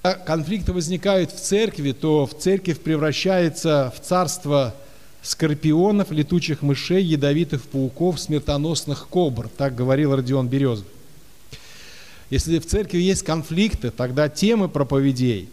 Когда конфликты возникают в церкви, то в церковь превращается в царство скорпионов, летучих мышей, ядовитых пауков, смертоносных кобр. Так говорил Родион Березов. Если в церкви есть конфликты, тогда темы проповедей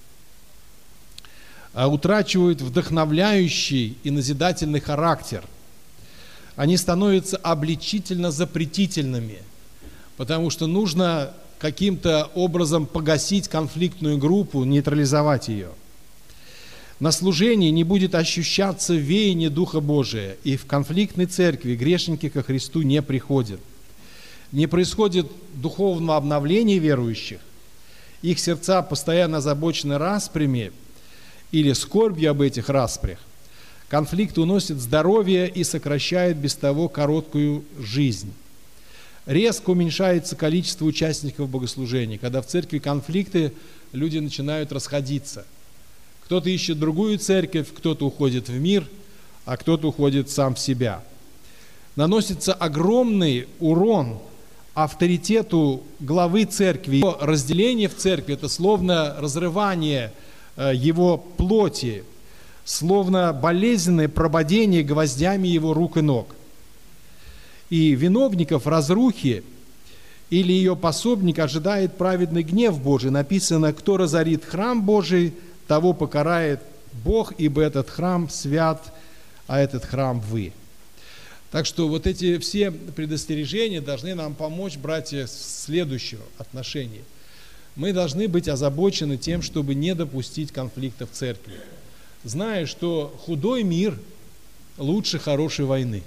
утрачивают вдохновляющий и назидательный характер. Они становятся обличительно-запретительными, потому что нужно каким-то образом погасить конфликтную группу, нейтрализовать ее. На служении не будет ощущаться веяние Духа Божия, и в конфликтной церкви грешники ко Христу не приходят. Не происходит духовного обновления верующих, их сердца постоянно озабочены распрями или скорбью об этих распрях. Конфликт уносит здоровье и сокращает без того короткую жизнь. Резко уменьшается количество участников богослужений. Когда в церкви конфликты, люди начинают расходиться. Кто-то ищет другую церковь, кто-то уходит в мир, а кто-то уходит сам в себя. Наносится огромный урон авторитету главы церкви. Его разделение в церкви – это словно разрывание его плоти, словно болезненное прободение гвоздями его рук и ног. И виновников разрухи или ее пособник ожидает праведный гнев Божий. Написано: кто разорит храм Божий, того покарает Бог, ибо этот храм свят, а этот храм вы. Так что вот эти все предостережения должны нам помочь, братья, в следующем отношении. Мы должны быть озабочены тем, чтобы не допустить конфликта в церкви, зная, что худой мир лучше хорошей войны.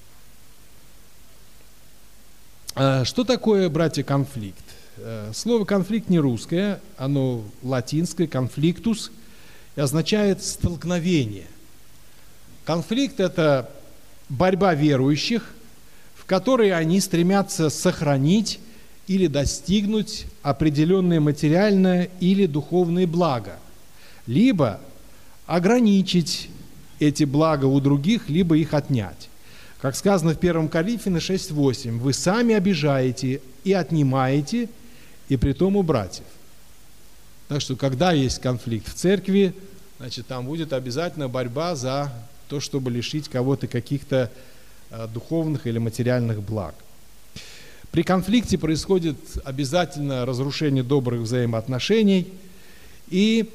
Что такое, братья, конфликт? Слово «конфликт» не русское, оно латинское, «конфликтус», и означает «столкновение». Конфликт – это борьба верующих, в которой они стремятся сохранить или достигнуть определенное материальное или духовное благо, либо ограничить эти блага у других, либо их отнять. Как сказано в 1 Коринфянам 6:8: «Вы сами обижаете и отнимаете, и притом у братьев». Так что, когда есть конфликт в церкви, значит, там будет обязательно борьба за то, чтобы лишить кого-то каких-то духовных или материальных благ. При конфликте происходит обязательно разрушение добрых взаимоотношений и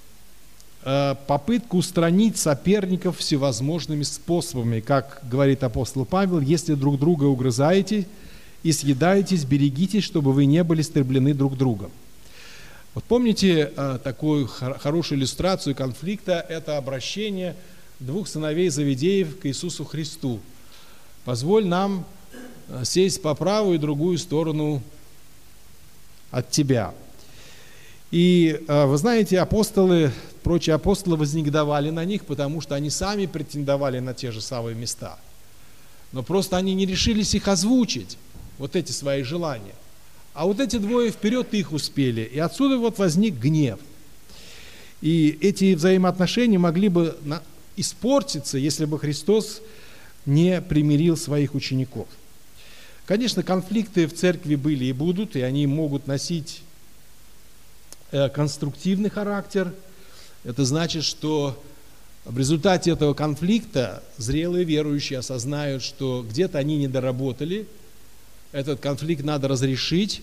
попытка устранить соперников всевозможными способами. Как говорит апостол Павел: «Если друг друга угрызаете и съедаетесь, берегитесь, чтобы вы не были истреблены друг другом». Вот помните такую хорошую иллюстрацию конфликта? Это обращение двух сыновей Завидеев к Иисусу Христу: «Позволь нам сесть по правую и другую сторону от тебя». И вы знаете, прочие апостолы вознегодовали на них, потому что они сами претендовали на те же самые места. Но просто они не решились их озвучить, вот эти свои желания. А вот эти двое вперед их успели, и отсюда вот возник гнев. И эти взаимоотношения могли бы испортиться, если бы Христос не примирил своих учеников. Конечно, конфликты в церкви были и будут, и они могут носить конструктивный характер. Это значит, что в результате этого конфликта зрелые верующие осознают, что где-то они не доработали, этот конфликт надо разрешить,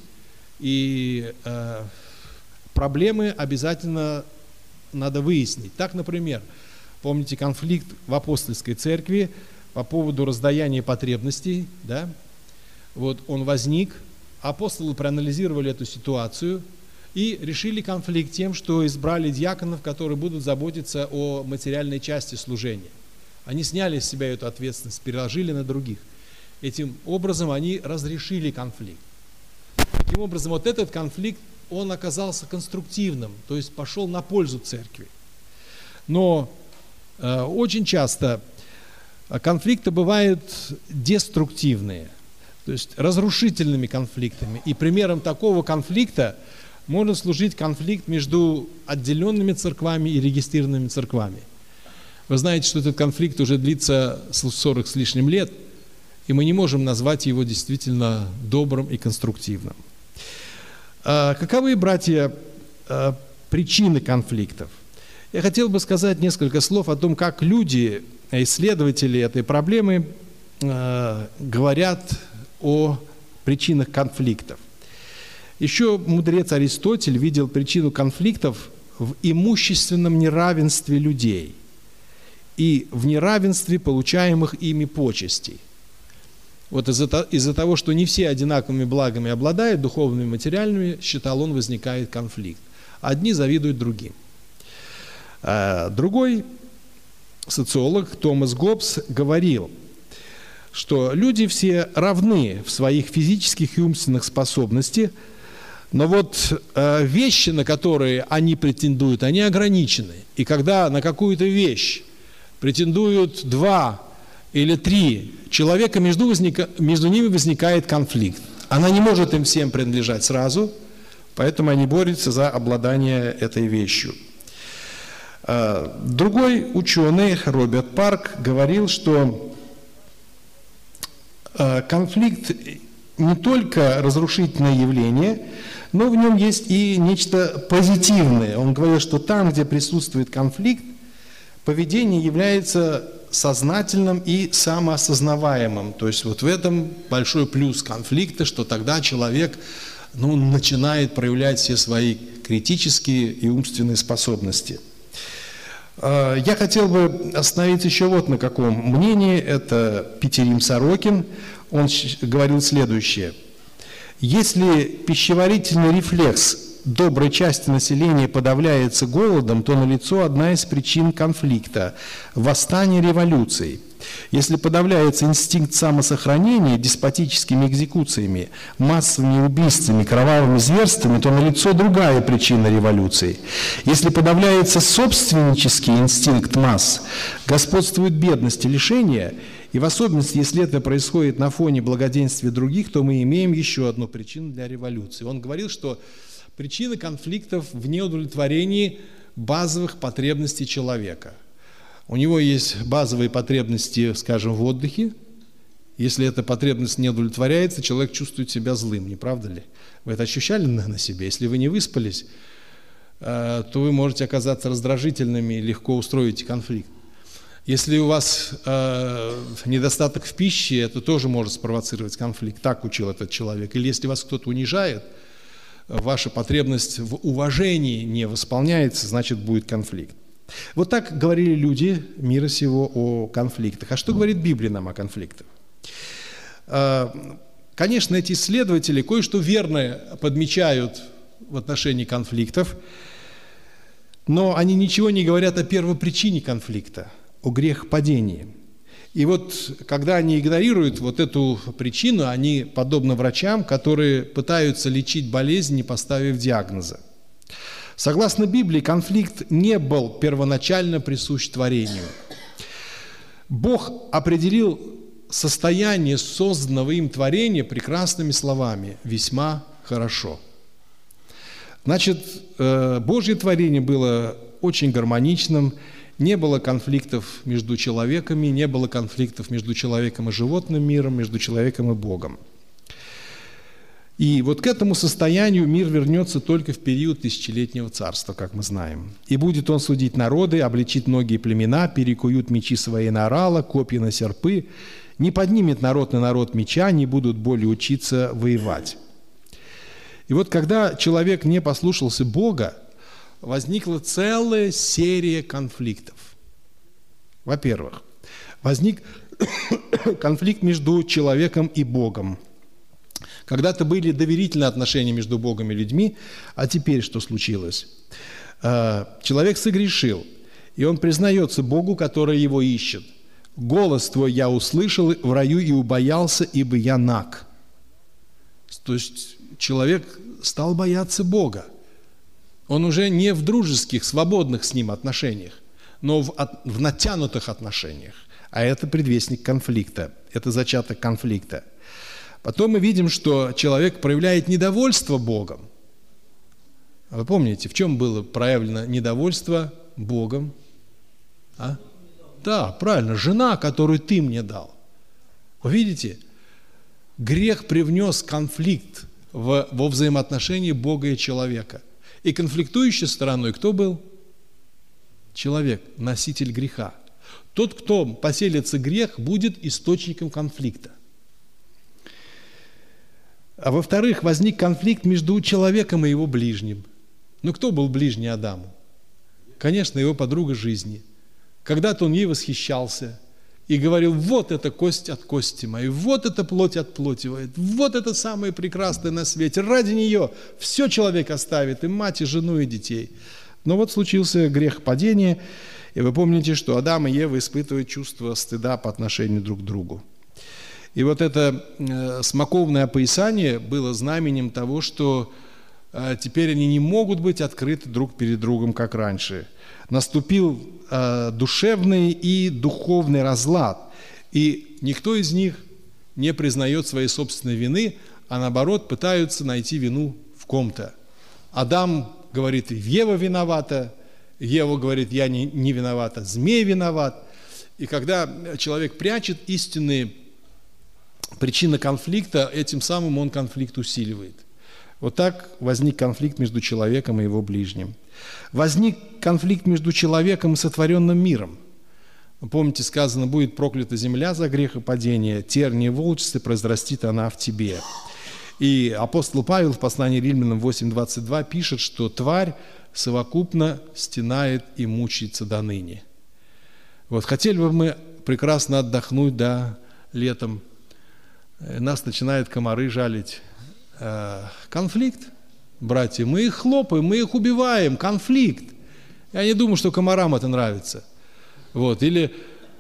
и проблемы обязательно надо выяснить. Так, например, помните конфликт в апостольской церкви по поводу раздаяния потребностей, да? Вот он возник, апостолы проанализировали эту ситуацию и решили конфликт тем, что избрали диаконов, которые будут заботиться о материальной части служения. Они сняли с себя эту ответственность, переложили на других. Этим образом они разрешили конфликт. Таким образом, вот этот конфликт, он оказался конструктивным, то есть пошел на пользу церкви. Но очень часто конфликты бывают деструктивные, то есть разрушительными конфликтами. И примером такого конфликта может служить конфликт между отделенными церквами и регистрированными церквами. Вы знаете, что этот конфликт уже длится 40 с лишним лет, и мы не можем назвать его действительно добрым и конструктивным. Каковы, братья, причины конфликтов. Я хотел бы сказать несколько слов о том, как люди, исследователи этой проблемы, говорят о причинах конфликтов. Еще мудрец Аристотель видел причину конфликтов в имущественном неравенстве людей и в неравенстве получаемых ими почестей. Вот из-за того, что не все одинаковыми благами обладают, духовными и материальными, считал он, возникает конфликт. Одни завидуют другим. Другой социолог Томас Гоббс говорил, что люди все равны в своих физических и умственных способностях, но вот вещи, на которые они претендуют, они ограничены. И когда на какую-то вещь претендуют 2 или 3 человека, между ними возникает конфликт. Она не может им всем принадлежать сразу, поэтому они борются за обладание этой вещью. Другой ученый, Роберт Парк, говорил, что конфликт не только разрушительное явление, но в нем есть и нечто позитивное. Он говорил, что там, где присутствует конфликт, поведение является сознательным и самоосознаваемым. То есть вот в этом большой плюс конфликта, что тогда человек начинает проявлять все свои критические и умственные способности. Я хотел бы остановиться еще вот на каком мнении. Это Петерим Сорокин. Он говорил следующее. Если пищеварительный рефлекс доброй части населения подавляется голодом, то налицо одна из причин конфликта – восстание революций. Если подавляется инстинкт самосохранения деспотическими экзекуциями, массовыми убийствами, кровавыми зверствами, то налицо другая причина революции. Если подавляется собственнический инстинкт масс, господствует бедность и лишение, и в особенности, если это происходит на фоне благоденствия других, то мы имеем еще одну причину для революции. Он говорил, что причина конфликтов в неудовлетворении базовых потребностей человека. У него есть базовые потребности, скажем, в отдыхе. Если эта потребность не удовлетворяется, человек чувствует себя злым, не правда ли? Вы это ощущали на себе? Если вы не выспались, то вы можете оказаться раздражительными и легко устроите конфликт. Если у вас недостаток в пище, это тоже может спровоцировать конфликт. Так учил этот человек. Или если вас кто-то унижает, ваша потребность в уважении не восполняется, значит будет конфликт. Вот так говорили люди мира сего о конфликтах. А что говорит Библия нам о конфликтах? Конечно, эти исследователи кое-что верное подмечают в отношении конфликтов, но они ничего не говорят о первопричине конфликта, о грехопадении. И вот когда они игнорируют вот эту причину, они подобны врачам, которые пытаются лечить болезнь, не поставив диагноза. Согласно Библии, конфликт не был первоначально присущ творению. Бог определил состояние созданного им творения прекрасными словами «весьма хорошо». Значит, Божье творение было очень гармоничным, не было конфликтов между человеками, не было конфликтов между человеком и животным миром, между человеком и Богом. И вот к этому состоянию мир вернется только в период тысячелетнего царства, как мы знаем. «И будет он судить народы, обличит многие племена, перекуют мечи свои на орала, копья на серпы, не поднимет народ на народ меча, не будут более учиться воевать». И вот когда человек не послушался Бога, возникла целая серия конфликтов. Во-первых, возник конфликт между человеком и Богом. Когда-то были доверительные отношения между Богом и людьми, а теперь что случилось? Человек согрешил, и он признается Богу, который его ищет. «Голос твой я услышал в раю и убоялся, ибо я наг». То есть человек стал бояться Бога. Он уже не в дружеских, свободных с ним отношениях, но в натянутых отношениях. А это предвестник конфликта, это зачаток конфликта. Потом мы видим, что человек проявляет недовольство Богом. Вы помните, в чем было проявлено недовольство Богом? Да, правильно, жена, которую ты мне дал. Вы видите, грех привнес конфликт во взаимоотношении Бога и человека. И конфликтующей стороной кто был? Человек, носитель греха. Тот, кто поселится грех, будет источником конфликта. А во-вторых, возник конфликт между человеком и его ближним. Ну, кто был ближний Адаму? Конечно, его подруга жизни. Когда-то он ей восхищался и говорил: вот это кость от кости моей, вот это плоть от плоти моей, вот это самое прекрасное на свете. Ради нее все человек оставит, и мать, и жену, и детей. Но вот случился грех падения, и вы помните, что Адам и Ева испытывают чувство стыда по отношению друг к другу. И вот это смоковное опоясание было знаменем того, что теперь они не могут быть открыты друг перед другом, как раньше. Наступил душевный и духовный разлад, и никто из них не признает своей собственной вины, а наоборот пытаются найти вину в ком-то. Адам говорит: Ева виновата, Ева говорит: я не виновата, змей виноват. И когда человек прячет истинные причины конфликта, этим самым он конфликт усиливает. Вот так возник конфликт между человеком и его ближним. Возник конфликт между человеком и сотворенным миром. Вы помните, сказано: будет проклята земля за грехопадение, тернии волчицы произрастит она в тебе. И апостол Павел в послании Римлянам 8:22 пишет, что тварь совокупно стенает и мучается до ныне. Вот хотели бы мы прекрасно отдохнуть, да, летом. Нас начинают комары жалить. Конфликт, братья, мы их хлопаем, мы их убиваем, конфликт. Я не думаю, что комарам это нравится. Вот, или,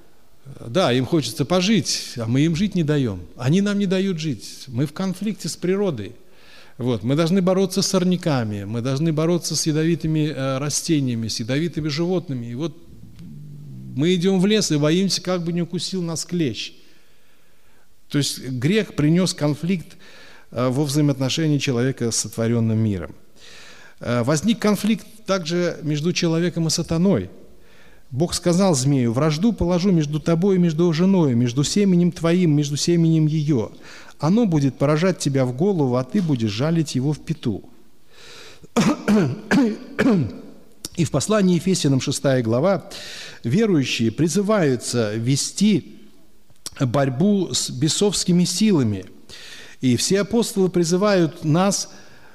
да, им хочется пожить, а мы им жить не даем. Они нам не дают жить. Мы в конфликте с природой. Вот, мы должны бороться с сорняками, мы должны бороться с ядовитыми растениями, с ядовитыми животными. И вот мы идем в лес и боимся, как бы не укусил нас клещ. То есть грех принес конфликт во взаимоотношении человека с сотворенным миром. Возник конфликт также между человеком и сатаной. Бог сказал змею: вражду положу между тобой и между женой, между семенем твоим, между семенем ее. Оно будет поражать тебя в голову, а ты будешь жалить его в пяту. И в послании Ефесянам 6 глава верующие призываются вести борьбу с бесовскими силами. И все апостолы призывают нас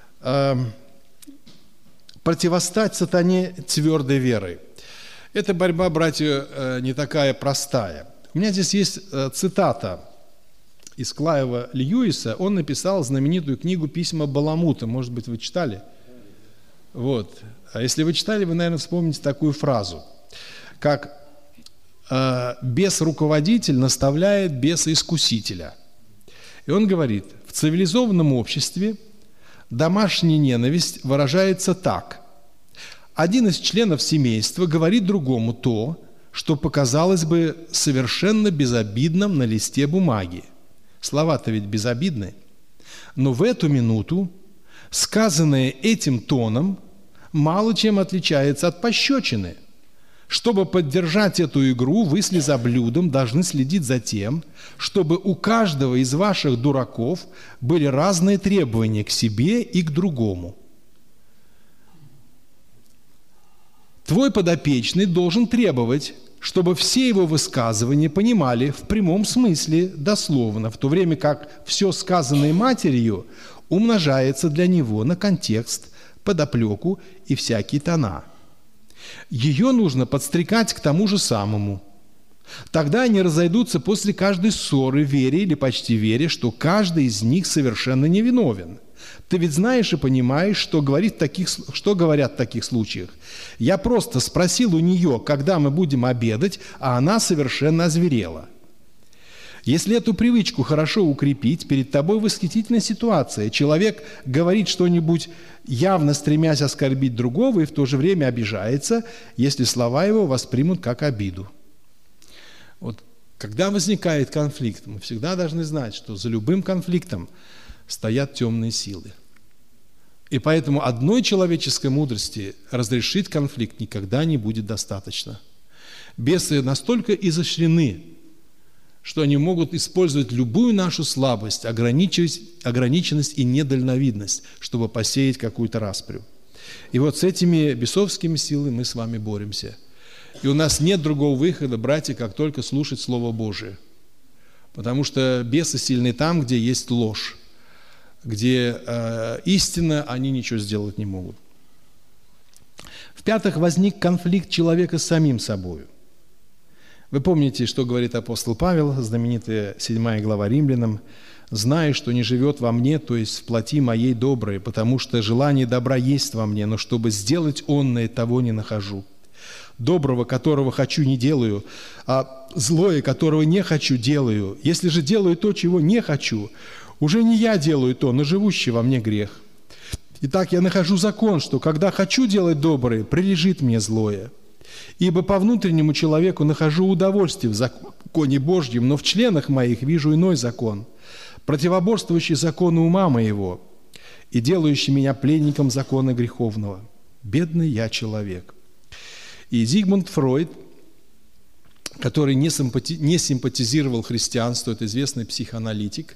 противостать сатане твердой верой. Эта борьба, братья, не такая простая. У меня здесь есть цитата из Клайва Льюиса. Он написал знаменитую книгу «Письма Баламута». Может быть, вы читали? Вот. А если вы читали, вы, наверное, вспомните такую фразу, как «бес-руководитель наставляет беса-искусителя». И он говорит: в цивилизованном обществе домашняя ненависть выражается так. Один из членов семейства говорит другому то, что показалось бы совершенно безобидным на листе бумаги. Слова-то ведь безобидны. Но в эту минуту сказанное этим тоном мало чем отличается от пощечины. Чтобы поддержать эту игру, вы с лизоблюдом должны следить за тем, чтобы у каждого из ваших дураков были разные требования к себе и к другому. Твой подопечный должен требовать, чтобы все его высказывания понимали в прямом смысле дословно, в то время как все сказанное матерью умножается для него на контекст, подоплеку и всякие тона. Ее нужно подстрекать к тому же самому. Тогда они разойдутся после каждой ссоры, веря или почти веря, что каждый из них совершенно невиновен. Ты ведь знаешь и понимаешь, что говорят в таких случаях. Я просто спросил у нее, когда мы будем обедать, а она совершенно озверела. Если эту привычку хорошо укрепить, перед тобой восхитительная ситуация. Человек говорит что-нибудь, явно стремясь оскорбить другого, и в то же время обижается, если слова его воспримут как обиду. Вот, когда возникает конфликт, мы всегда должны знать, что за любым конфликтом стоят темные силы. И поэтому одной человеческой мудрости разрешить конфликт никогда не будет достаточно. Бесы настолько изощрены, что они могут использовать любую нашу слабость, ограниченность и недальновидность, чтобы посеять какую-то распрю. И вот с этими бесовскими силами мы с вами боремся. И у нас нет другого выхода, братья, как только слушать Слово Божие. Потому что бесы сильны там, где есть ложь, где истина, они ничего сделать не могут. В-пятых, возник конфликт человека с самим собой. Вы помните, что говорит апостол Павел, знаменитая 7 глава Римлянам: «Знаю, что не живет во мне, то есть в плоти моей доброе, потому что желание добра есть во мне, но чтобы сделать онное, того не нахожу. Доброго, которого хочу, не делаю, а злое, которого не хочу, делаю. Если же делаю то, чего не хочу, уже не я делаю то, но живущий во мне грех. Итак, я нахожу закон, что когда хочу делать доброе, прилежит мне злое. Ибо по внутреннему человеку нахожу удовольствие в законе Божьем, но в членах моих вижу иной закон, противоборствующий закону ума моего и делающий меня пленником закона греховного. Бедный я человек». И Зигмунд Фройд, который не симпатизировал христианству, это известный психоаналитик,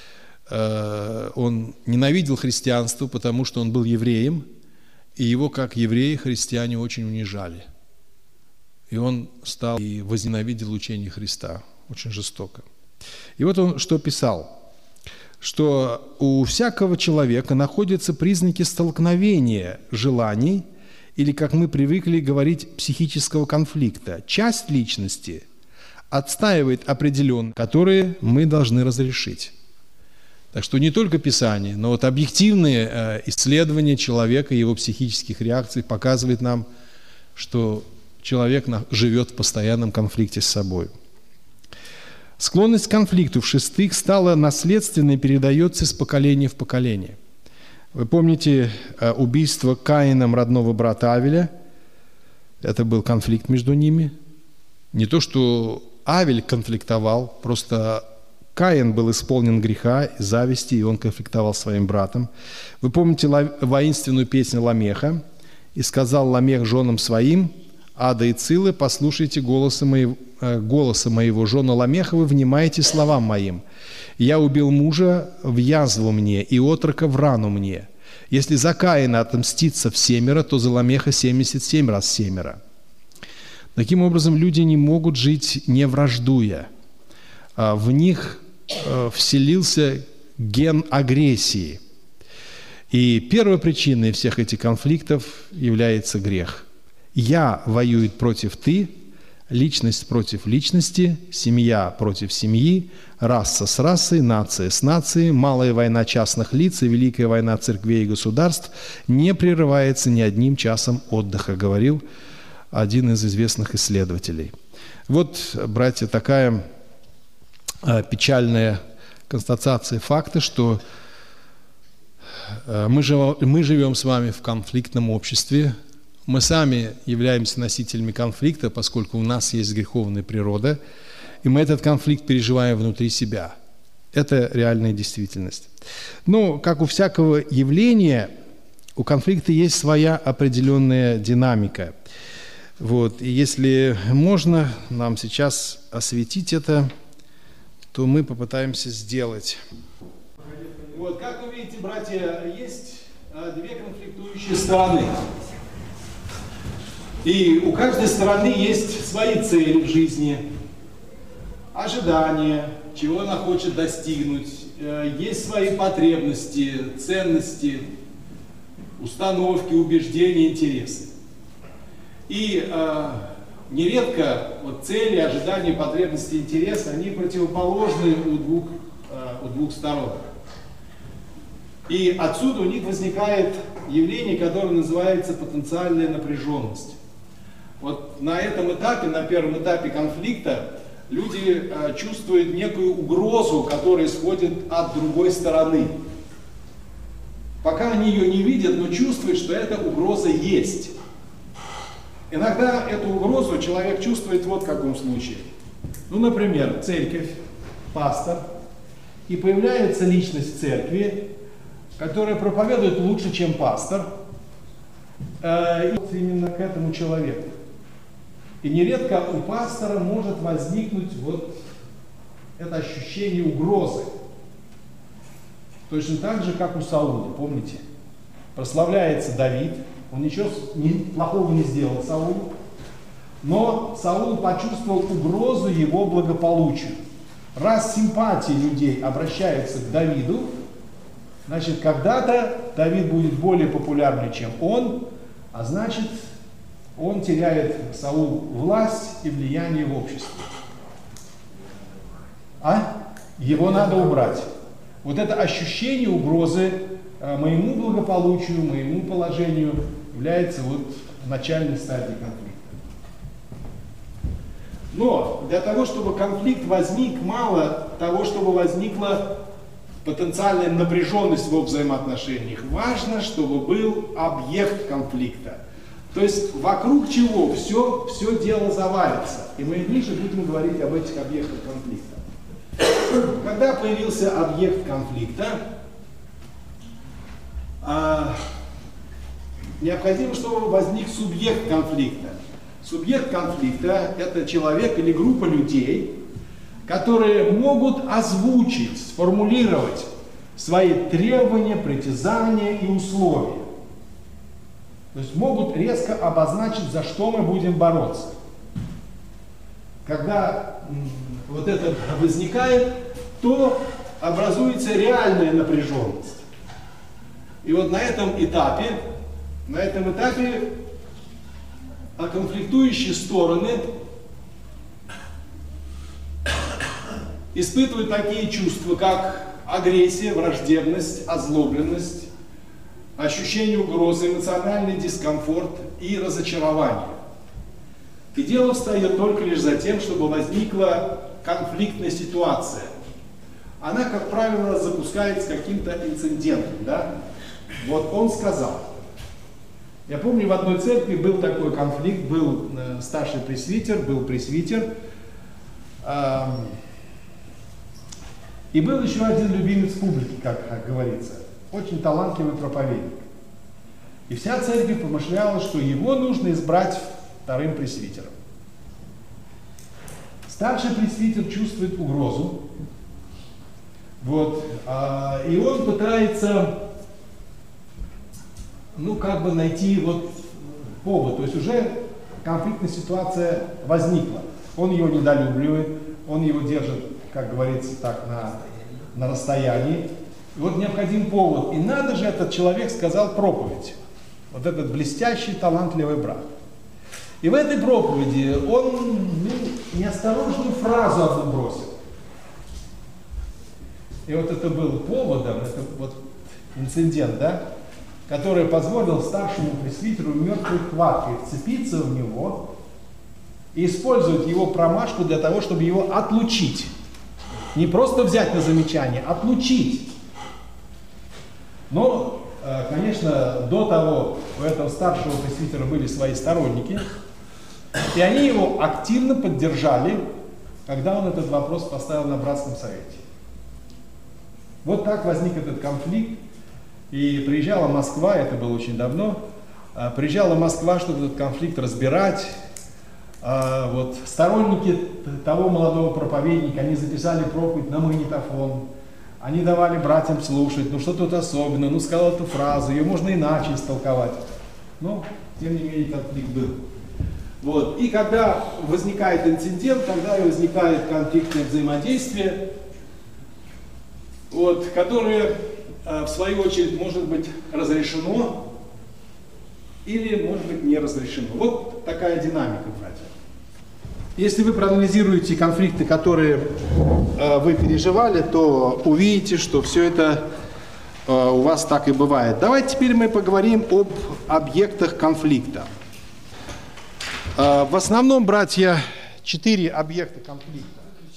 он ненавидел христианство, потому что он был евреем, и его, как еврея, христиане очень унижали. И он стал и возненавидел учение Христа очень жестоко. И вот он что писал, что у всякого человека находятся признаки столкновения желаний, или, как мы привыкли говорить, психического конфликта. Часть личности отстаивает определенные, которые мы должны разрешить. Так что не только Писание, но вот объективные исследования человека и его психических реакций показывают нам, что человек живет в постоянном конфликте с собой. Склонность к конфликту, в-шестых, стала наследственной и передается из поколения в поколение. Вы помните убийство Каином родного брата Авеля? Это был конфликт между ними. Не то, что Авель конфликтовал, просто Каин был исполнен греха, зависти, и он конфликтовал с своим братом. Вы помните воинственную песню Ламеха? «И сказал Ламех женам своим: Ада и Цилы, послушайте голоса моего, жены Ламеховы, внимайте словам моим. Я убил мужа в язву мне, и отрока в рану мне. Если за Каина отомстится в 7, то за Ламеха 77 раз 7». Таким образом, люди не могут жить не враждуя. В них вселился ген агрессии. И первой причиной всех этих конфликтов является грех. «Я» воюет против «ты», личность против личности, семья против семьи, раса с расой, нация с нацией, малая война частных лиц и великая война церквей и государств не прерывается ни одним часом отдыха, говорил один из известных исследователей. Вот, братья, такая печальная констатация факта, что мы живем с вами в конфликтном обществе. Мы сами являемся носителями конфликта, поскольку у нас есть греховная природа, и мы этот конфликт переживаем внутри себя. Это реальная действительность. Но, как у всякого явления, у конфликта есть своя определенная динамика. Вот. И если можно нам сейчас осветить это, то мы попытаемся сделать. Вот, как вы видите, братья, есть две конфликтующие стороны. И у каждой стороны есть свои цели в жизни, ожидания, чего она хочет достигнуть, есть свои потребности, ценности, установки, убеждения, интересы. И нередко вот цели, ожидания, потребности, интересы, они противоположны у двух сторон. И отсюда у них возникает явление, которое называется потенциальная напряженность. Вот на этом этапе, на первом этапе конфликта, люди чувствуют некую угрозу, которая исходит от другой стороны. Пока они ее не видят, но чувствуют, что эта угроза есть. Иногда эту угрозу человек чувствует вот в каком случае. Ну, например, церковь, пастор, и появляется личность в церкви, которая проповедует лучше, чем пастор, именно к этому человеку. И нередко у пастора может возникнуть вот это ощущение угрозы. Точно так же, как у Саула, помните? Прославляется Давид, Он ничего плохого не сделал Саулу, но Саул почувствовал угрозу его благополучию. Раз симпатии людей обращаются к Давиду, значит, когда-то Давид будет более популярный, чем он, а значит, он теряет, Саул, власть и влияние в обществе. Его надо убрать. Вот это ощущение угрозы моему благополучию, моему положению является вот начальной стадией конфликта. Но для того, чтобы конфликт возник, мало того, чтобы возникла потенциальная напряженность в взаимоотношениях. Важно, чтобы был объект конфликта. То есть вокруг чего все дело завалится. И мы ниже будем говорить об этих объектах конфликта. Когда появился объект конфликта, необходимо, чтобы возник субъект конфликта. Субъект конфликта – это человек или группа людей, которые могут озвучить, сформулировать свои требования, притязания и условия. То есть могут резко обозначить, за что мы будем бороться. Когда вот это возникает, то образуется реальная напряженность. И вот на этом этапе конфликтующие стороны испытывают такие чувства, как агрессия, враждебность, озлобленность, ощущение угрозы, эмоциональный дискомфорт и разочарование. И дело встает только лишь за тем, чтобы возникла конфликтная ситуация. Она, как правило, запускается каким-то инцидентом. Да? Вот он сказал. Я помню, в одной церкви был такой конфликт, был старший пресвитер, был пресвитер, и был еще один любимец публики, как говорится, очень талантливый проповедник. И вся церковь помышляла, что его нужно избрать вторым пресвитером. Старший пресвитер чувствует угрозу, вот, и он пытается, найти вот повод, то есть уже конфликтная ситуация возникла. Он его недолюбливает, он его держит, как говорится, так на расстоянии. И вот необходим повод. И надо же, этот человек сказал проповедь. Вот этот блестящий, талантливый брат. И в этой проповеди он неосторожную фразу одну бросил. И вот это был поводом, это вот инцидент, да, который позволил старшему пресвитеру мертвой хваткой вцепиться в него и использовать его промашку для того, чтобы его отлучить. Не просто взять на замечание, отлучить. Но, конечно, до того у этого старшего пресвитера были свои сторонники, и они его активно поддержали, когда он этот вопрос поставил на братском совете. Вот так возник этот конфликт, и приезжала Москва, это было очень давно, приезжала Москва, чтобы этот конфликт разбирать. Вот сторонники того молодого проповедника, они записали проповедь на магнитофон, они давали братьям слушать, что тут особенно, сказал эту фразу, ее можно иначе истолковать. Но, тем не менее, конфликт был. Вот. И когда возникает инцидент, тогда и возникает конфликтное взаимодействие, вот, которое, в свою очередь, может быть разрешено или, может быть, не разрешено. Вот такая динамика, братья. Если вы проанализируете конфликты, которые вы переживали, то увидите, что все это у вас так и бывает. Давайте теперь мы поговорим об объектах конфликта. В основном, братья, 4 объекта конфликта.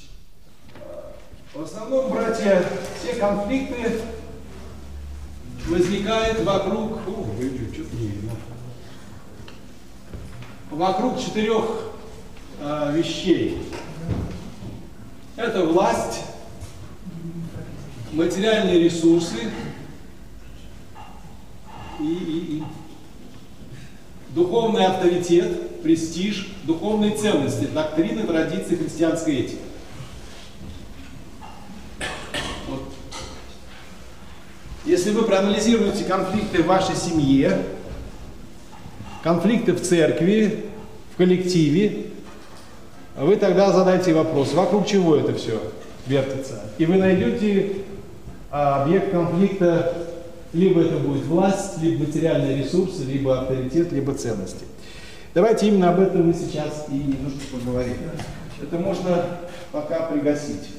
В основном, братья, все конфликты возникают вокруг 4 вещей. Это власть, материальные ресурсы и духовный авторитет, престиж, духовные ценности, доктрины, традиции христианской этики. Вот. Если вы проанализируете конфликты в вашей семье, конфликты в церкви, в коллективе, вы тогда задайте вопрос, вокруг чего это все вертится. И вы найдете объект конфликта, либо это будет власть, либо материальные ресурсы, либо авторитет, либо ценности. Давайте именно об этом мы сейчас и немножко поговорим. Это можно пока пригасить.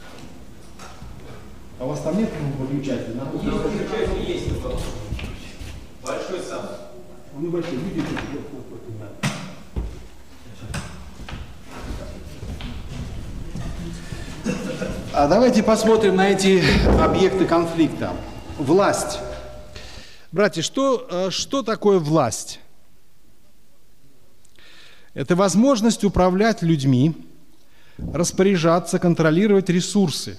А у вас там нет выключателя? Выключатель есть. Большой сам. Он небольшой, видите? А давайте посмотрим на эти объекты конфликта. Власть. Братья, что такое власть? Это возможность управлять людьми, распоряжаться, контролировать ресурсы.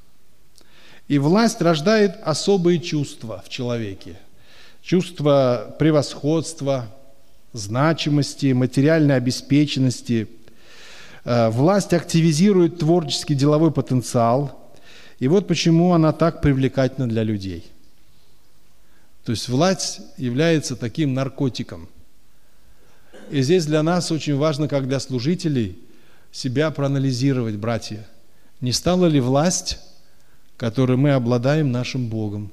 И власть рождает особые чувства в человеке. Чувство превосходства, значимости, материальной обеспеченности. Власть активизирует творческий деловой потенциал. И вот почему она так привлекательна для людей. То есть власть является таким наркотиком. И здесь для нас очень важно, как для служителей, себя проанализировать, братья. Не стала ли власть, которой мы обладаем, нашим Богом?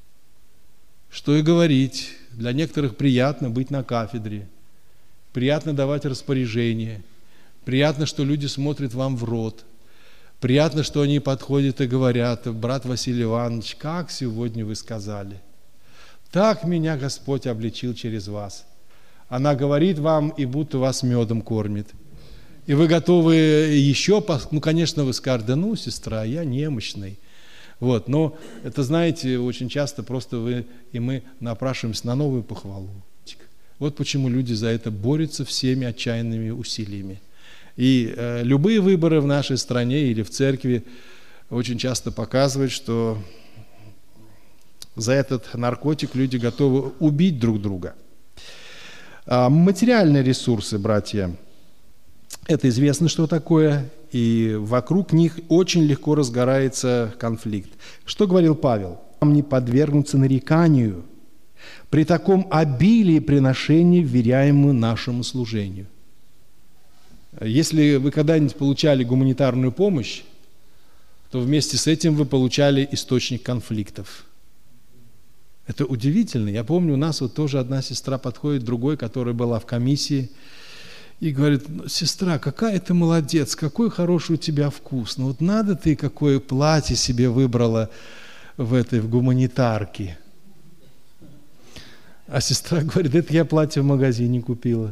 Что и говорить. Для некоторых приятно быть на кафедре, приятно давать распоряжения, приятно, что люди смотрят вам в рот, приятно, что они подходят и говорят: брат Василий Иванович, как сегодня вы сказали? Так меня Господь обличил через вас. Она говорит вам, и будто вас медом кормит. И вы готовы еще, конечно, вы скажете: да ну, сестра, я немощный. Вот, но это, знаете, очень часто просто вы и мы напрашиваемся на новую похвалу. Вот почему люди за это борются всеми отчаянными усилиями. И любые выборы в нашей стране или в церкви очень часто показывают, что за этот наркотик люди готовы убить друг друга. Материальные ресурсы, братья, это известно, что такое, и вокруг них очень легко разгорается конфликт. Что говорил Павел? Нам не подвергнуться нареканию при таком обилии приношений, вверяемому нашему служению. Если вы когда-нибудь получали гуманитарную помощь, то вместе с этим вы получали источник конфликтов. Это удивительно. Я помню, у нас вот тоже одна сестра подходит к другой, которая была в комиссии, и говорит: сестра, какая ты молодец, какой хороший у тебя вкус. Ну вот надо ты какое платье себе выбрала в гуманитарке. А сестра говорит: это я платье в магазине купила.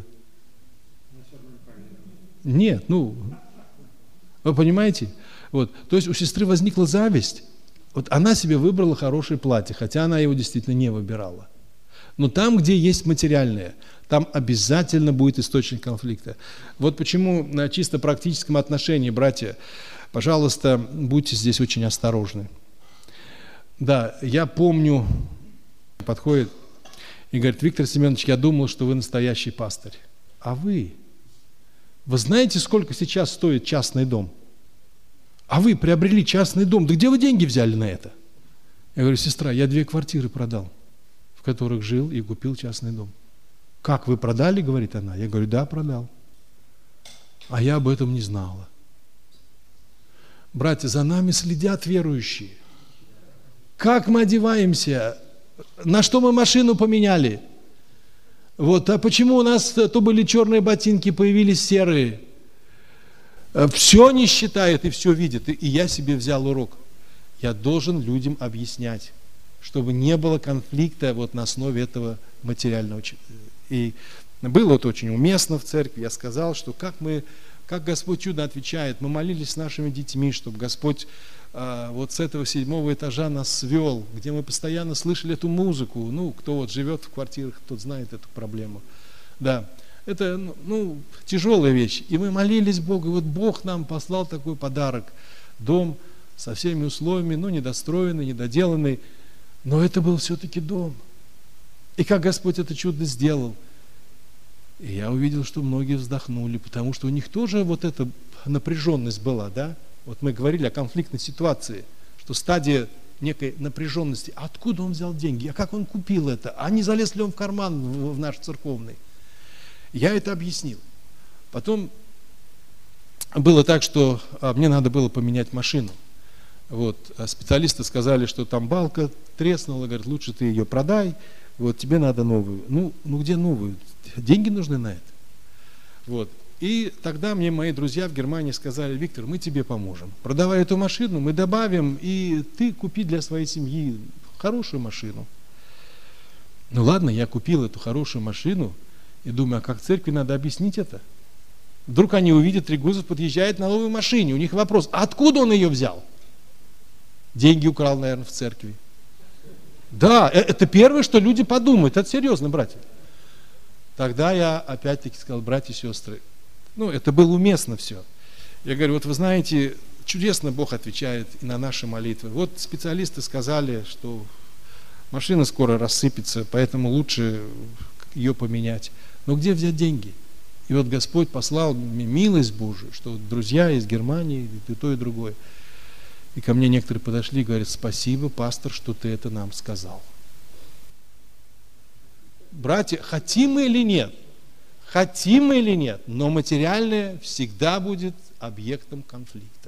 Нет, вы понимаете? Вот, то есть у сестры возникла зависть. Вот она себе выбрала хорошее платье, хотя она его действительно не выбирала. Но там, где есть материальное, там обязательно будет источник конфликта. Вот почему на чисто практическом отношении, братья, пожалуйста, будьте здесь очень осторожны. Да, я помню, подходит и говорит: Виктор Семенович, я думал, что вы настоящий пастырь. А вы знаете, сколько сейчас стоит частный дом? А вы приобрели частный дом. Да где вы деньги взяли на это? Я говорю: сестра, я 2 квартиры продал, в которых жил и купил частный дом. Как, вы продали, говорит она? Я говорю: да, продал. А я об этом не знала. Братья, за нами следят верующие. Как мы одеваемся? На что мы машину поменяли? Вот, а почему у нас то были черные ботинки, появились серые? Все не считает и все видит. И я себе взял урок. Я должен людям объяснять, чтобы не было конфликта вот на основе этого материального. И было вот очень уместно в церкви. Я сказал, что как Господь чудо отвечает. Мы молились с нашими детьми, чтобы Господь вот с этого 7-го этажа нас свел, где мы постоянно слышали эту музыку. Ну, кто вот живет в квартирах, тот знает эту проблему. Да, это тяжелая вещь. И мы молились Богу, и вот Бог нам послал такой подарок. Дом со всеми условиями, недостроенный, недоделанный, но это был все-таки дом. И как Господь это чудо сделал. И я увидел, что многие вздохнули, потому что у них тоже вот эта напряженность была, да? Вот мы говорили о конфликтной ситуации, что стадия некой напряженности. Откуда он взял деньги? А как он купил это? А не залез ли он в карман в наш церковный? Я это объяснил. Потом было так, что мне надо было поменять машину. Вот, специалисты сказали, что там балка треснула, говорят, лучше ты ее продай, вот, тебе надо новую. Ну где новую? Деньги нужны на это. Вот. И тогда мне мои друзья в Германии сказали: Виктор, мы тебе поможем. Продавай эту машину, мы добавим, и ты купи для своей семьи хорошую машину. Ну ладно, я купил эту хорошую машину и думаю, а как церкви надо объяснить это? Вдруг они увидят, Регузов подъезжает на новой машине, у них вопрос, а откуда он ее взял? Деньги украл, наверное, в церкви. Да, это первое, что люди подумают, это серьезно, братья. Тогда я опять-таки сказал: братья и сестры, это было уместно все. Я говорю, вот вы знаете, чудесно Бог отвечает и на наши молитвы. Вот специалисты сказали, что машина скоро рассыпется, поэтому лучше ее поменять. Но где взять деньги? И вот Господь послал мне милость Божию, что вот друзья из Германии, и то, и другое. И ко мне некоторые подошли и говорят: спасибо, пастор, что ты это нам сказал. Братья, хотим мы или нет, но материальное всегда будет объектом конфликта.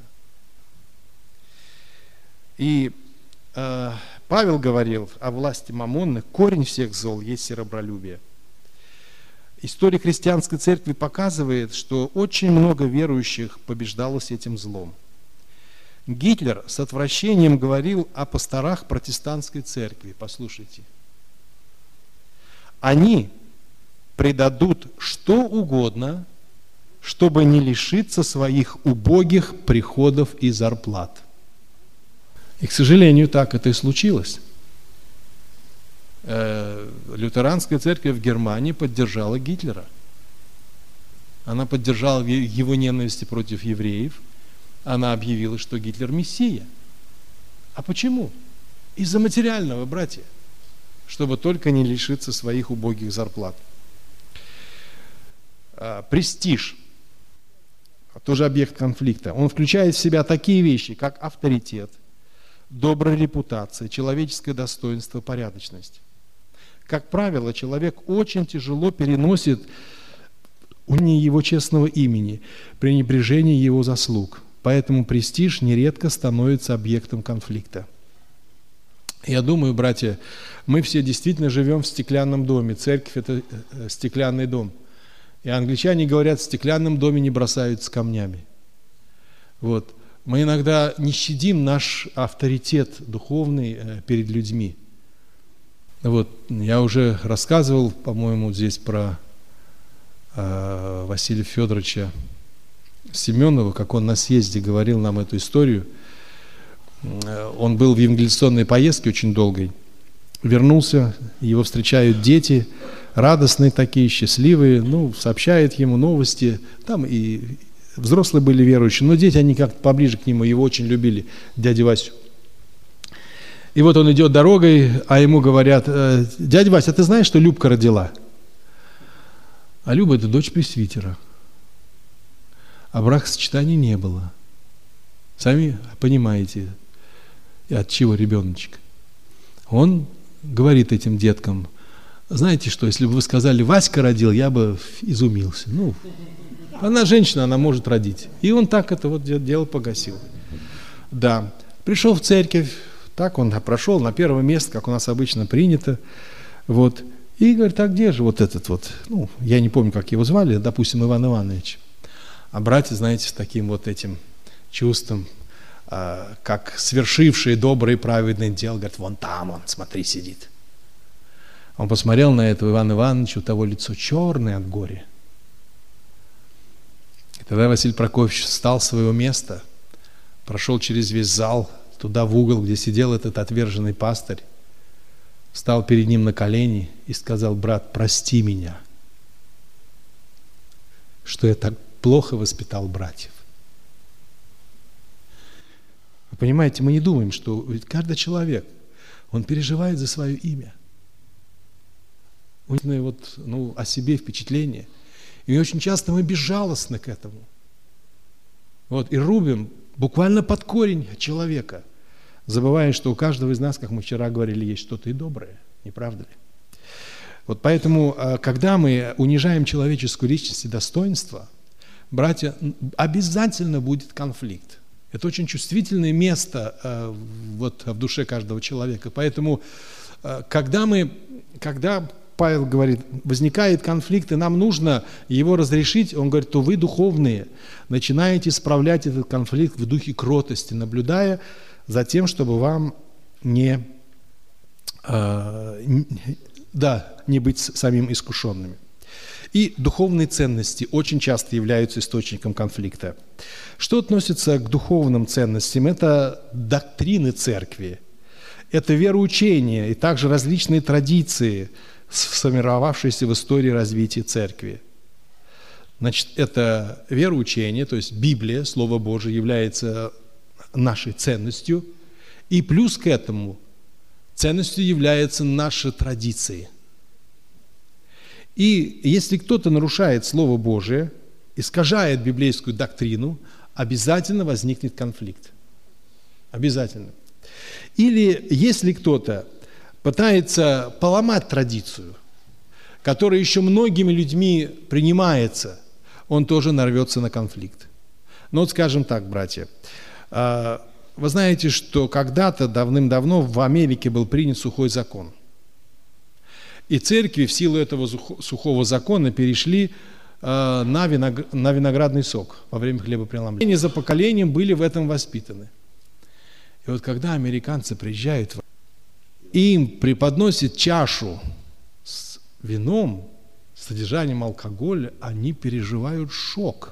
И Павел говорил о власти мамонны: корень всех зол есть серебролюбие. История христианской церкви показывает, что очень много верующих побеждалось этим злом. Гитлер с отвращением говорил о пасторах протестантской церкви. Послушайте. Они предадут что угодно, чтобы не лишиться своих убогих приходов и зарплат. И, к сожалению, так это и случилось. Лютеранская церковь в Германии поддержала Гитлера. Она поддержала его ненависти против евреев. Она объявила, что Гитлер мессия. А почему? Из-за материального, братья. Чтобы только не лишиться своих убогих зарплат. Престиж. Тоже объект конфликта. Он включает в себя такие вещи, как авторитет, добрая репутация, человеческое достоинство, порядочность. Как правило, человек очень тяжело переносит унижение его честного имени, пренебрежение его заслуг. Поэтому престиж нередко становится объектом конфликта. Я думаю, братья, мы все действительно живем в стеклянном доме. Церковь – это стеклянный дом. И англичане говорят, в стеклянном доме не бросаются камнями. Вот. Мы иногда не щадим наш авторитет духовный перед людьми. Вот. Я уже рассказывал, по-моему, здесь про Василия Федоровича Семенова, как он на съезде говорил нам эту историю. Он был в евангелизационной поездке очень долгой. Вернулся, его встречают дети, радостные такие, счастливые, сообщают ему новости. Там и взрослые были верующие, но дети, они как-то поближе к нему, его очень любили, дядю Васю. И вот он идет дорогой, а ему говорят: дядя Вася, а ты знаешь, что Любка родила? А Люба – это дочь пресвитера. А бракосочетания не было. Сами понимаете, от чего ребеночек. Он говорит этим деткам: знаете что, если бы вы сказали, Васька родил, я бы изумился. Она женщина, она может родить. И он так это вот дело погасил. Да, пришел в церковь, так он прошел на первое место, как у нас обычно принято. Вот. И говорит: а где же вот этот вот, я не помню, как его звали, допустим, Иван Иванович. А братья, знаете, с таким вот этим чувством, как свершившие добрые и праведные дела, говорят: вон там он, смотри, сидит. Он посмотрел на этого Ивана Ивановича, у того лицо черное от горя. И тогда Василий Прокофьевич встал с своего места, прошел через весь зал, туда в угол, где сидел этот отверженный пастырь, встал перед ним на колени и сказал: брат, прости меня, что я так плохо воспитал братьев. Вы понимаете, мы не думаем, что ведь каждый человек, он переживает за свое имя. У него о себе впечатление. И очень часто мы безжалостны к этому. И рубим буквально под корень человека, забывая, что у каждого из нас, как мы вчера говорили, есть что-то и доброе. Не правда ли? Вот поэтому, когда мы унижаем человеческую личность и достоинство, братья, обязательно будет конфликт. Это очень чувствительное место вот в душе каждого человека. Поэтому, когда Павел говорит, возникает конфликт, и нам нужно его разрешить, он говорит, то вы, духовные, начинаете справлять этот конфликт в духе кротости, наблюдая за тем, чтобы вам не быть самим искушенными. И духовные ценности очень часто являются источником конфликта. Что относится к духовным ценностям? Это доктрины церкви, это вероучения и также различные традиции, сформировавшиеся в истории развития церкви. Значит, это вероучение, то есть Библия, Слово Божие, является нашей ценностью, и плюс к этому ценностью являются наши традиции. И если кто-то нарушает Слово Божие, искажает библейскую доктрину, обязательно возникнет конфликт. Обязательно. Или если кто-то пытается поломать традицию, которая еще многими людьми принимается, он тоже нарвется на конфликт. Ну вот скажем так, братья, вы знаете, что когда-то давным-давно в Америке был принят сухой закон. И церкви в силу этого сухого закона перешли на виноградный сок во время хлебопреломления. За поколением были в этом воспитаны. И вот когда американцы приезжают, им преподносят чашу с вином, с содержанием алкоголя, они переживают шок.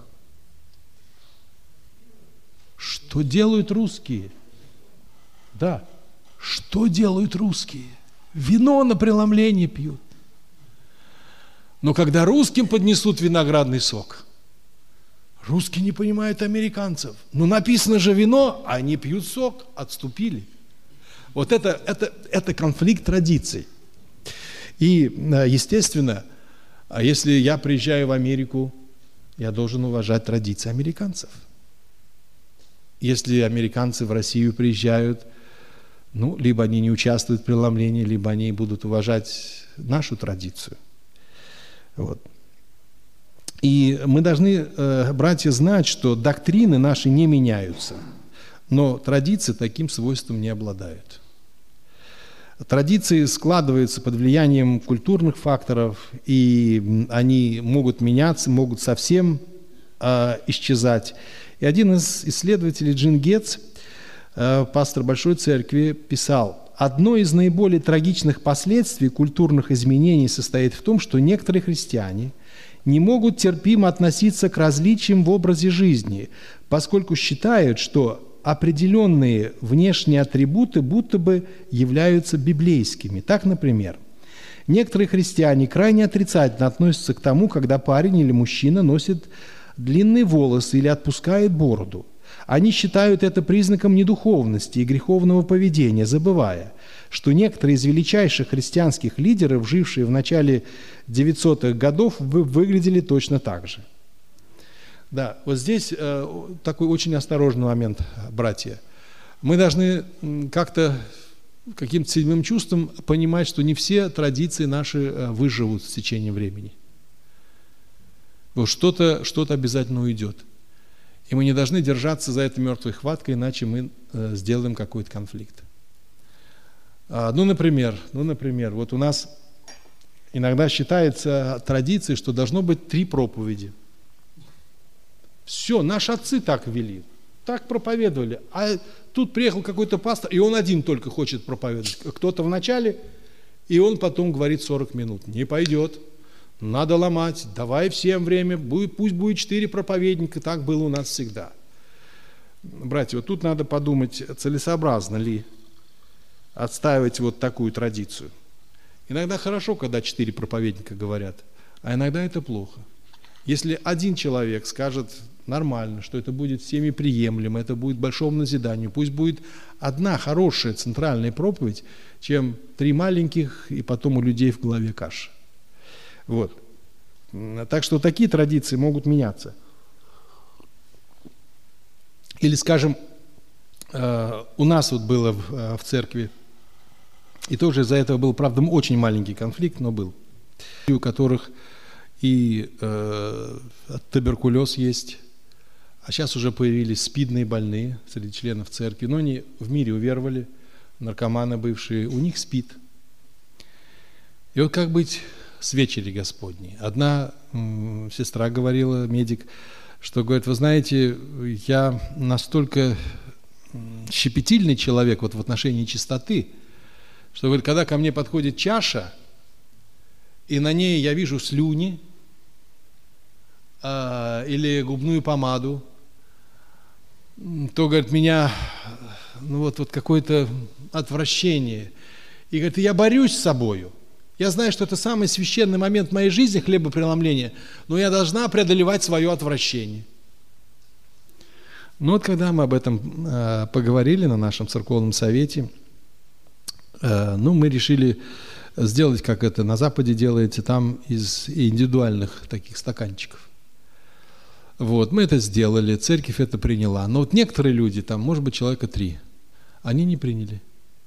Что делают русские? Да, что делают русские? Вино на преломлении пьют. Но когда русским поднесут виноградный сок, русские не понимают американцев. Ну, написано же вино, а они пьют сок, отступили. Вот это конфликт традиций. И, естественно, если я приезжаю в Америку, я должен уважать традиции американцев. Если американцы в Россию приезжают, ну, либо они не участвуют в преломлении, либо они будут уважать нашу традицию. Вот. И мы должны, братья, знать, что доктрины наши не меняются, но традиции таким свойством не обладают. Традиции складываются под влиянием культурных факторов, и они могут меняться, могут совсем исчезать. И один из исследователей, Джин Гетц, пастор Большой Церкви, писал: «Одно из наиболее трагичных последствий культурных изменений состоит в том, что некоторые христиане не могут терпимо относиться к различиям в образе жизни, поскольку считают, что определенные внешние атрибуты будто бы являются библейскими. Так, например, некоторые христиане крайне отрицательно относятся к тому, когда парень или мужчина носит длинные волосы или отпускает бороду. Они считают это признаком недуховности и греховного поведения, забывая, что некоторые из величайших христианских лидеров, жившие в начале 900-х годов, выглядели точно так же». Да, вот здесь такой очень осторожный момент, братья. Мы должны как-то каким-то седьмым чувством понимать, что не все традиции наши выживут в течение времени. Вот что-то обязательно уйдет. И мы не должны держаться за этой мертвой хваткой, иначе мы сделаем какой-то конфликт. Ну, например, вот у нас иногда считается традицией, что должно быть 3 проповеди. Все, наши отцы так вели, так проповедовали. А тут приехал какой-то пастор, и он один только хочет проповедовать. Кто-то в начале, и он потом говорит 40 минут. Не пойдет. Надо ломать, давай всем время, пусть будет 4 проповедника, так было у нас всегда. Братья, вот тут надо подумать, целесообразно ли отстаивать вот такую традицию. Иногда хорошо, когда 4 проповедника говорят, а иногда это плохо. Если один человек скажет нормально, что это будет всеми приемлемо, это будет большому назиданию, пусть будет одна хорошая центральная проповедь, чем 3 маленьких, и потом у людей в голове каша. Вот. Так что такие традиции могут меняться. Или, скажем, у нас вот было в церкви, и тоже из-за этого был, правда, очень маленький конфликт, но был. у которых и туберкулез есть, а сейчас уже появились спидные больные среди членов церкви, но они в мире уверовали, наркоманы бывшие, у них СПИД. И вот как быть с вечери Господней? Одна сестра говорила, медик, что говорит, вы знаете, я настолько щепетильный человек вот в отношении чистоты, что говорит, когда ко мне подходит чаша, и на ней я вижу слюни или губную помаду, то, говорит, меня вот какое-то отвращение. И говорит, я борюсь с собою. Я знаю, что это самый священный момент в моей жизни, хлебопреломления, но я должна преодолевать свое отвращение. Ну вот когда мы об этом поговорили на нашем церковном совете, мы решили сделать, как это на Западе делается, там из индивидуальных таких стаканчиков. Вот, мы это сделали, церковь это приняла. Но вот некоторые люди, там, может быть, человека 3, они не приняли.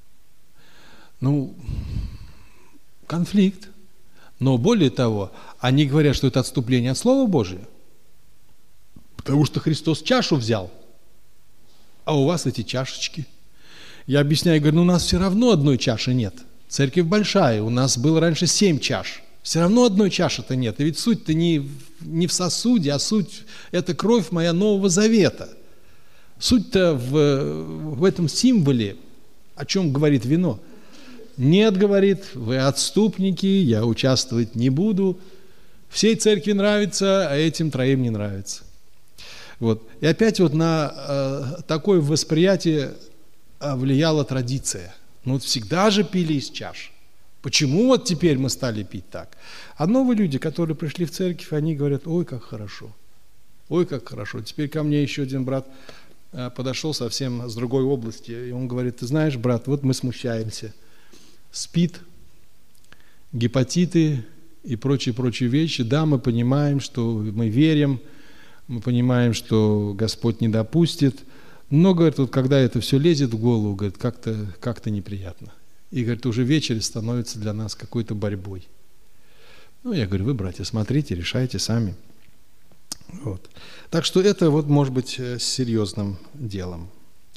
Конфликт. Но более того, они говорят, что это отступление от Слова Божия. Потому что Христос чашу взял, а у вас эти чашечки. Я объясняю, говорю, у нас все равно одной чаши нет. Церковь большая, у нас было раньше 7 чаш. Все равно одной чаши-то нет. И ведь суть-то не в сосуде, а суть – это кровь моя Нового Завета. Суть-то в этом символе, о чем говорит вино. Нет, говорит, вы отступники, я участвовать не буду. Всей церкви нравится, а этим 3 не нравится. Вот. И опять вот на такое восприятие влияла традиция. Вот всегда же пили из чаш. Почему вот теперь мы стали пить так? А новые люди, которые пришли в церковь, они говорят, ой, как хорошо. Ой, как хорошо. Теперь ко мне еще один брат подошел совсем с другой области, и он говорит, ты знаешь, брат, вот мы смущаемся. СПИД, гепатиты и прочие вещи. Да, мы понимаем, что мы верим, мы понимаем, что Господь не допустит. Но, говорит, вот когда это все лезет в голову, говорит, как-то неприятно. И, говорит, уже вечер становится для нас какой-то борьбой. Я говорю, вы, братья, смотрите, решайте сами. Вот. Так что это вот может быть серьезным делом.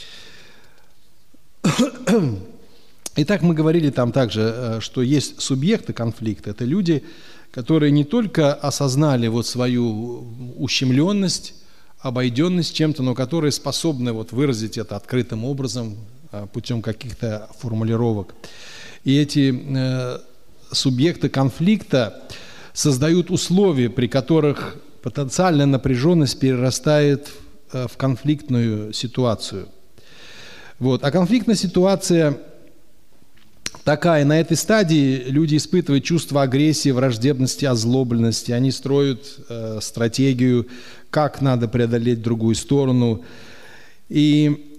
Итак, мы говорили там также, что есть субъекты конфликта. Это люди, которые не только осознали вот свою ущемленность, обойденность чем-то, но которые способны вот выразить это открытым образом, путем каких-то формулировок. И эти субъекты конфликта создают условия, при которых потенциальная напряженность перерастает в конфликтную ситуацию. Вот. А конфликтная ситуация такая, на этой стадии люди испытывают чувство агрессии, враждебности, озлобленности. Они строят стратегию, как надо преодолеть другую сторону. И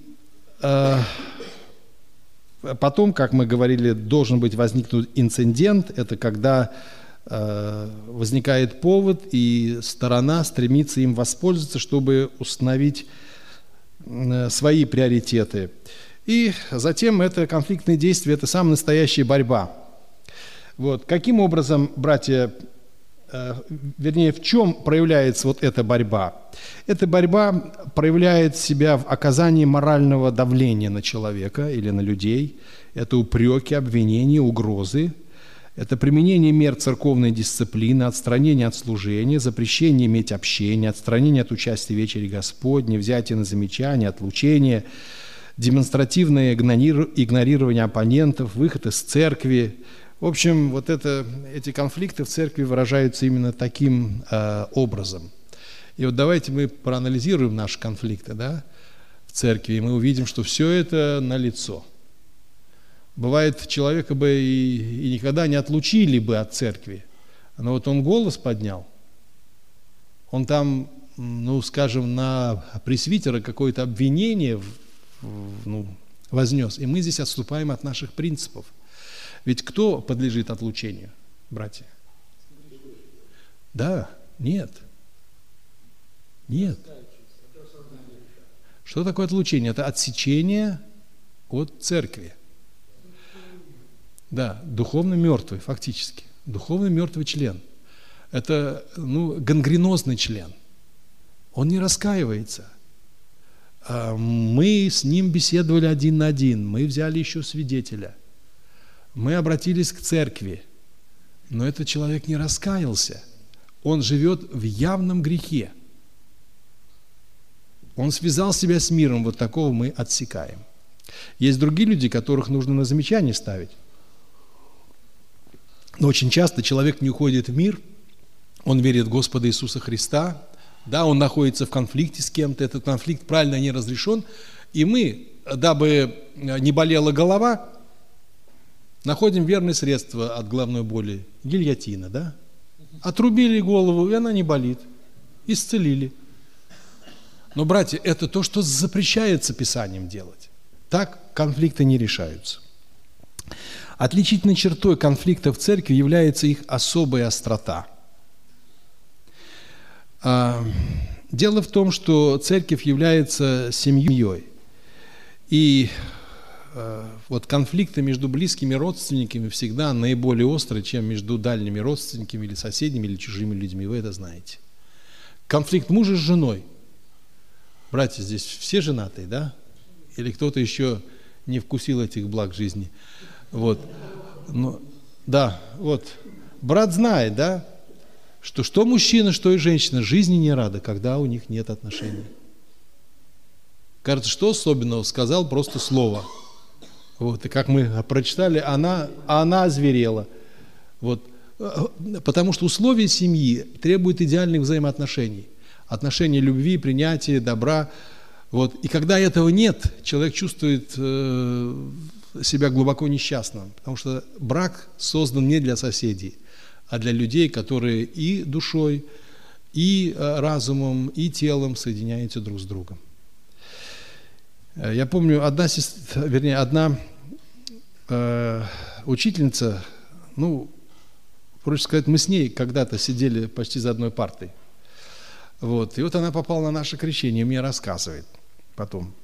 потом, как мы говорили, должен возникнуть инцидент. Это когда возникает повод, и сторона стремится им воспользоваться, чтобы установить свои приоритеты. И затем это конфликтные действия, это самая настоящая борьба. Вот. Каким образом, братья, в чем проявляется вот эта борьба? Эта борьба проявляет себя в оказании морального давления на человека или на людей. Это упреки, обвинения, угрозы. Это применение мер церковной дисциплины, отстранение от служения, запрещение иметь общение, отстранение от участия в вечере Господней, взятие на замечание, отлучение, демонстративное игнорирование оппонентов, выход из церкви. В общем, вот эти конфликты в церкви выражаются именно таким образом. И вот давайте мы проанализируем наши конфликты, в церкви, и мы увидим, что все это налицо. Бывает, человека бы и никогда не отлучили бы от церкви, но вот он голос поднял, он там, скажем, на пресвитера какое-то обвинение вознес, и мы здесь отступаем от наших принципов. Ведь кто подлежит отлучению, братья? Да, нет. Нет. Что такое отлучение? Это отсечение от церкви. Да, духовно мертвый, фактически. Духовно мертвый член. Это гангренозный член. Он не раскаивается. Мы с ним беседовали один на один, мы взяли еще свидетеля, мы обратились к церкви, но этот человек не раскаялся. Он живет в явном грехе. Он связал себя с миром, вот такого мы отсекаем. Есть другие люди, которых нужно на замечание ставить. Но очень часто человек не уходит в мир, он верит в Господа Иисуса Христа, да, он находится в конфликте с кем-то, этот конфликт правильно не разрешен, и мы, дабы не болела голова, находим верное средство от головной боли – гильотина, да? Отрубили голову, и она не болит, исцелили. Но, братья, это то, что запрещается Писанием делать. Так конфликты не решаются. Отличительной чертой конфликта в церкви является их особая острота. Дело в том, что церковь является семьей. И вот конфликты между близкими родственниками всегда наиболее острые, чем между дальними родственниками или соседями, или чужими людьми. Вы это знаете. Конфликт мужа с женой. Братья, здесь все женатые, да? Или кто-то еще не вкусил этих благ жизни? Вот. Да, вот. Брат знает, да? Что мужчина, что и женщина жизни не рады, когда у них нет отношений. Кажется, что особенного? Сказал просто слово. Вот, и как мы прочитали, она озверела. Вот. Потому что условия семьи требуют идеальных взаимоотношений. Отношения любви, принятия, добра. Вот. И когда этого нет, человек чувствует себя глубоко несчастным. Потому что брак создан не для соседей, а для людей, которые и душой, и разумом, и телом соединяются друг с другом. Я помню, одна учительница, проще сказать, мы с ней когда-то сидели почти за одной партой. Вот. И вот она попала на наше крещение, мне рассказывает потом.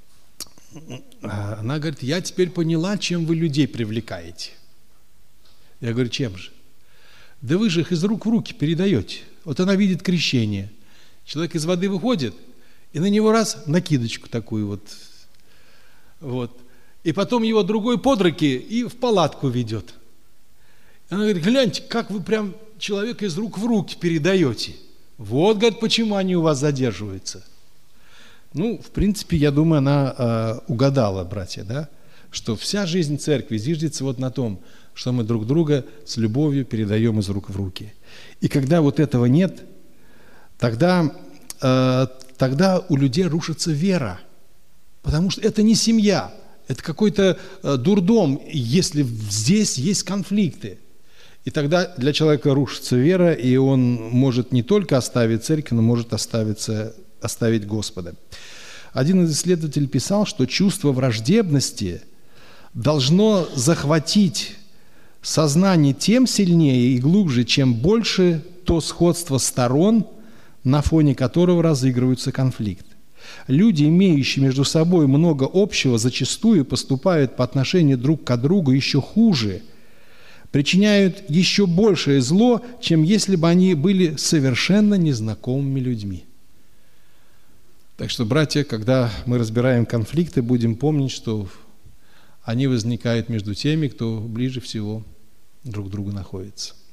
Она говорит, я теперь поняла, чем вы людей привлекаете. Я говорю, чем же? Да вы же их из рук в руки передаете. Вот она видит крещение. Человек из воды выходит, и на него раз накидочку такую вот. И потом его другой под руки и в палатку ведет. Она говорит, гляньте, как вы прям человека из рук в руки передаете. Вот, говорит, почему они у вас задерживаются. В принципе, я думаю, она угадала, братья, да, что вся жизнь церкви зиждется вот на том, что мы друг друга с любовью передаем из рук в руки. И когда вот этого нет, тогда у людей рушится вера. Потому что это не семья, это какой-то дурдом, если здесь есть конфликты. И тогда для человека рушится вера, и он может не только оставить церковь, но может оставить Господа. Один из исследователей писал, что чувство враждебности должно захватить сознание тем сильнее и глубже, чем больше то сходство сторон, на фоне которого разыгрывается конфликт. Люди, имеющие между собой много общего, зачастую поступают по отношению друг к другу еще хуже, причиняют еще большее зло, чем если бы они были совершенно незнакомыми людьми. Так что, братья, когда мы разбираем конфликты, будем помнить, что они возникают между теми, кто ближе всего друг к другу находится.